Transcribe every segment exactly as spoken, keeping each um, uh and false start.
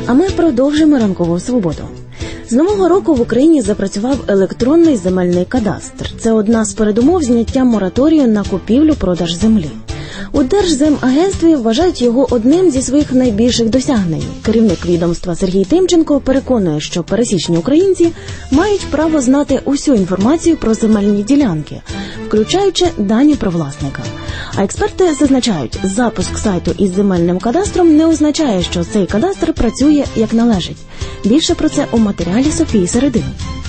А ми продовжимо ранкову свободу. З нового року в Україні запрацював електронний земельний кадастр. Це одна з передумов зняття мораторію на купівлю-продаж землі. У Держземагентстві вважають його одним зі своїх найбільших досягнень. Керівник відомства Сергій Тимченко переконує, що пересічні українці мають право знати усю інформацію про земельні ділянки, включаючи дані про власника. А експерти зазначають, запуск сайту із земельним кадастром не означає, що цей кадастр працює як належить. Більше про це у матеріалі Софії Середини.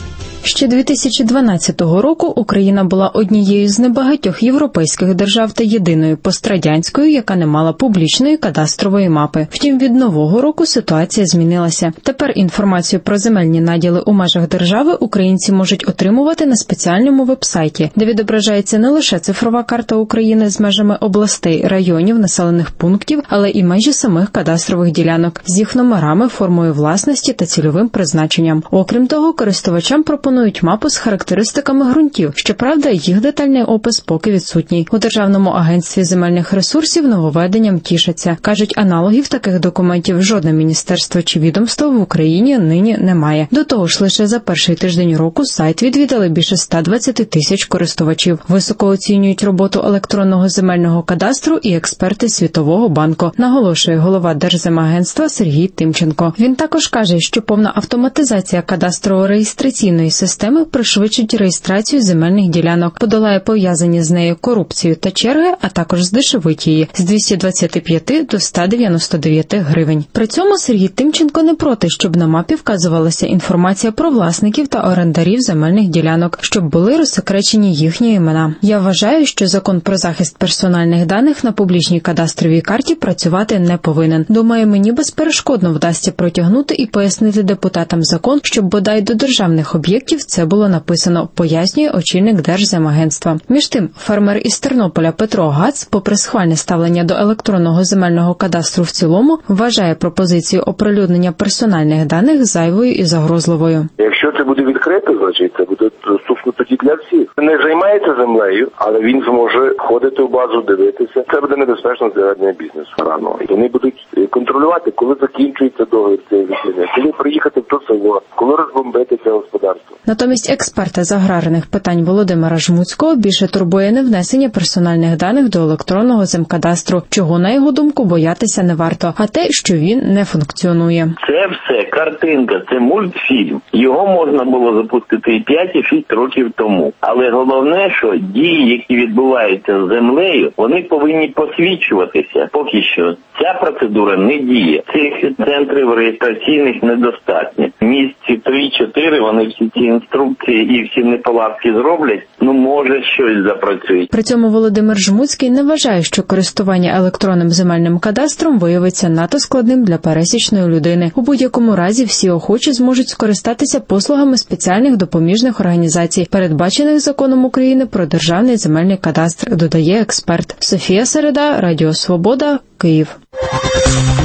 Ще дві тисячі дванадцятого року Україна була однією з небагатьох європейських держав та єдиною пострадянською, яка не мала публічної кадастрової мапи. Втім, від нового року ситуація змінилася. Тепер інформацію про земельні наділи у межах держави українці можуть отримувати на спеціальному веб-сайті, де відображається не лише цифрова карта України з межами областей, районів, населених пунктів, але і межі самих кадастрових ділянок з їх номерами, формою власності та цільовим призначенням. Окрім того, користувачам пропонують Пропонують мапу з характеристиками ґрунтів. Щоправда, їх детальний опис поки відсутній. У Державному агентстві земельних ресурсів нововведенням тішаться. Кажуть, аналогів таких документів жодне міністерство чи відомство в Україні нині немає. До того ж, лише за перший тиждень року сайт відвідали більше ста двадцяти тисяч користувачів. Високо оцінюють роботу електронного земельного кадастру і експерти Світового банку, наголошує голова Держземагентства Сергій Тимченко. Він також каже, що повна автоматизація кадастрово-реєстраційної системи пришвидшить реєстрацію земельних ділянок, подолає пов'язані з нею корупцію та черги, а також здешевить її з двохсот двадцяти п'яти до ста дев'яноста дев'яти гривень. При цьому Сергій Тимченко не проти, щоб на мапі вказувалася інформація про власників та орендарів земельних ділянок, щоб були розсекречені їхні імена. Я вважаю, що закон про захист персональних даних на публічній кадастровій карті працювати не повинен. Думаю, мені безперешкодно вдасться протягнути і пояснити депутатам закон, щоб бодай до державних об'єктів це було написано, пояснює очільник Держземагентства. Між тим, фермер із Тернополя Петро Гац, попри схвальне ставлення до електронного земельного кадастру в цілому, вважає пропозицію оприлюднення персональних даних зайвою і загрозливою. Якщо це буде відкрито, значить це буде доступно тоді для всіх. Не займається землею, але він зможе ходити в базу, дивитися. Це буде небезпечно для ведення бізнесу рано. І вони будуть контролювати, коли закінчується договір цієї землі, коли приїхати в то село, коли розбомбити це господарство. Натомість експерта з аграрних питань Володимира Жмуцького більше турбує не внесення персональних даних до електронного земкадастру, чого, на його думку, боятися не варто, а те, що він не функціонує. Це все картинка, це мультфільм. Його можна було запустити і п'ять, і шість років тому. Але головне, що дії, які відбуваються з землею, вони повинні посвідчуватися. Поки що ця процедура не діє. Цих центрів реєстраційних недостатньо. Місці три-чотири вони всі ці інструкції і всі неполадки зроблять, ну, може, щось запрацює. При цьому Володимир Жмуцький не вважає, що користування електронним земельним кадастром виявиться надто складним для пересічної людини. У будь-якому разі всі охочі зможуть скористатися послугами спеціальних допоміжних організацій, передбачених законом України про державний земельний кадастр, додає експерт. Софія Середа, Радіо Свобода, Київ.